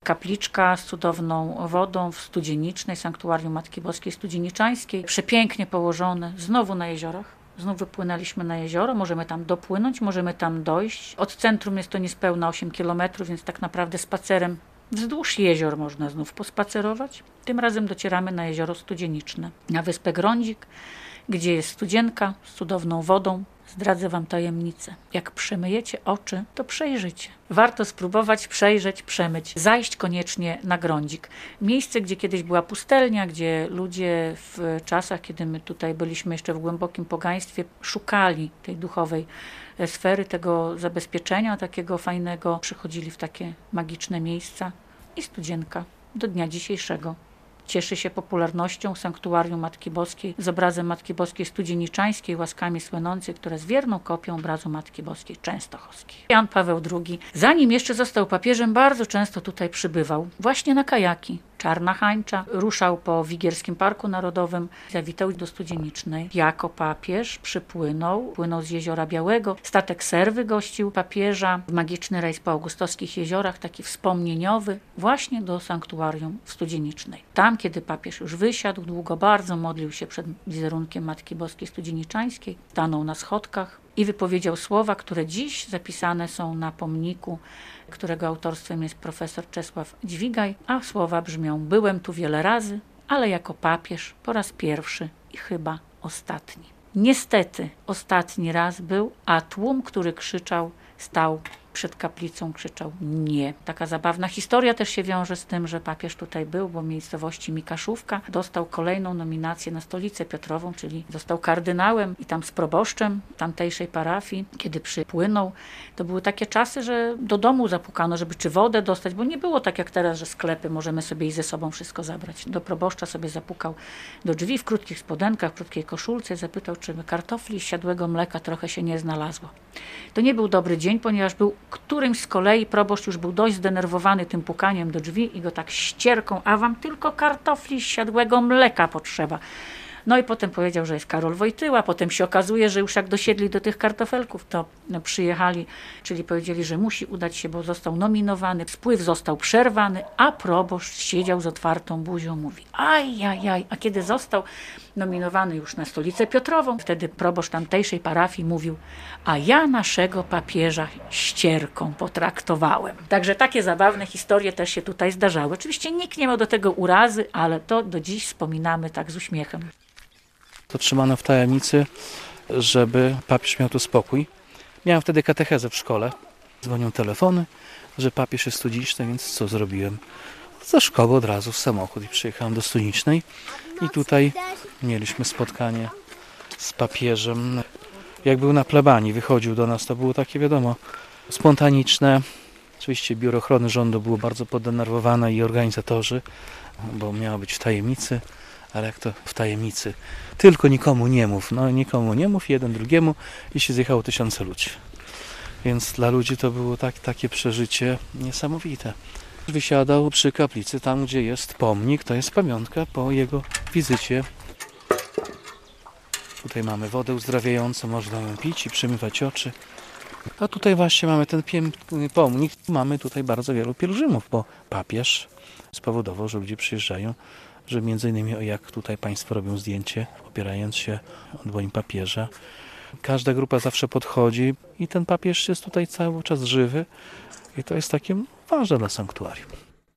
Kapliczka z cudowną wodą w Studzienicznej, sanktuarium Matki Boskiej Studzienniczańskiej. Przepięknie położone, znowu na jeziorach. Znów wypłynęliśmy na jezioro, możemy tam dopłynąć, możemy tam dojść. Od centrum jest to niespełna 8 km, więc tak naprawdę spacerem wzdłuż jezior można znów pospacerować. Tym razem docieramy na jezioro Studzieniczne, na wyspę Grądzik, gdzie jest studzienka z cudowną wodą. Zdradzę wam tajemnicę. Jak przemyjecie oczy, to przejrzycie. Warto spróbować przejrzeć, przemyć. Zajść koniecznie na Grądzik. Miejsce, gdzie kiedyś była pustelnia, gdzie ludzie w czasach, kiedy my tutaj byliśmy jeszcze w głębokim pogaństwie, szukali tej duchowej sfery, tego zabezpieczenia takiego fajnego. Przychodzili w takie magiczne miejsca i studzienka do dnia dzisiejszego cieszy się popularnością sanktuarium Matki Boskiej z obrazem Matki Boskiej Studzienniczańskiej, łaskami słynącej, która jest wierną kopią obrazu Matki Boskiej Częstochowskiej. Jan Paweł II, zanim jeszcze został papieżem, bardzo często tutaj przybywał, właśnie na kajaki. Czarna hańcza, ruszał po Wigierskim Parku Narodowym, zawitał do Studzienicznej. Jako papież płynął z Jeziora Białego. Statek Serwy gościł papieża w magiczny rejs po augustowskich jeziorach, taki wspomnieniowy, właśnie do sanktuarium w Studzienicznej. Tam, kiedy papież już wysiadł, długo bardzo modlił się przed wizerunkiem Matki Boskiej Studzienniczańskiej, stanął na schodkach i wypowiedział słowa, które dziś zapisane są na pomniku, którego autorstwem jest profesor Czesław Dźwigaj, a słowa brzmią: byłem tu wiele razy, ale jako papież po raz pierwszy i chyba ostatni. Niestety ostatni raz był, a tłum, który krzyczał, stał przed kaplicą, krzyczał nie. Taka zabawna historia też się wiąże z tym, że papież tutaj był, bo w miejscowości Mikaszówka dostał kolejną nominację na stolicę Piotrową, czyli został kardynałem i tam z proboszczem tamtejszej parafii. Kiedy przypłynął, to były takie czasy, że do domu zapukano, żeby czy wodę dostać, bo nie było tak jak teraz, że sklepy możemy sobie i ze sobą wszystko zabrać. Do proboszcza sobie zapukał do drzwi w krótkich spodenkach, w krótkiej koszulce i zapytał, czy kartofli, siadłego mleka trochę się nie znalazło. To nie był dobry dzień, ponieważ był którymś z kolei proboszcz już był dość zdenerwowany tym pukaniem do drzwi i go tak ścierką: a wam tylko kartofli, siadłego mleka potrzeba. No i potem powiedział, że jest Karol Wojtyła. Potem się okazuje, że już jak dosiedli do tych kartofelków, to przyjechali, czyli powiedzieli, że musi udać się, bo został nominowany. Spływ został przerwany, a proboszcz siedział z otwartą buzią, mówi: ajajaj. A kiedy został nominowany już na stolicę Piotrową, wtedy proboszcz tamtejszej parafii mówił: a ja naszego papieża ścierką potraktowałem. Także takie zabawne historie też się tutaj zdarzały. Oczywiście nikt nie miał do tego urazy, ale to do dziś wspominamy tak z uśmiechem. To trzymano w tajemnicy, żeby papież miał tu spokój. Miałem wtedy katechezę w szkole. Dzwonią telefony, że papież jest Studziczny, więc co zrobiłem? Ze szkoły od razu w samochód i przyjechałem do Studzicznej. I tutaj mieliśmy spotkanie z papieżem. Jak był na plebanii, wychodził do nas, to było takie, wiadomo, spontaniczne. Oczywiście Biuro Ochrony Rządu było bardzo podenerwowane i organizatorzy, bo miało być w tajemnicy. Ale jak to w tajemnicy? Tylko nikomu nie mów. No nikomu nie mów, jeden drugiemu i się zjechało 1000 ludzi. Więc dla ludzi to było takie przeżycie niesamowite. Wysiadał przy kaplicy, tam gdzie jest pomnik, to jest pamiątka po jego wizycie. Tutaj mamy wodę uzdrawiającą, można ją pić i przemywać oczy. A tutaj właśnie mamy ten piękny pomnik. Mamy tutaj bardzo wielu pielgrzymów, bo papież spowodował, że ludzie przyjeżdżają, że między innymi, jak tutaj Państwo robią zdjęcie, opierając się o dłoń papieża. Każda grupa zawsze podchodzi i ten papież jest tutaj cały czas żywy i to jest takie ważne dla sanktuarium.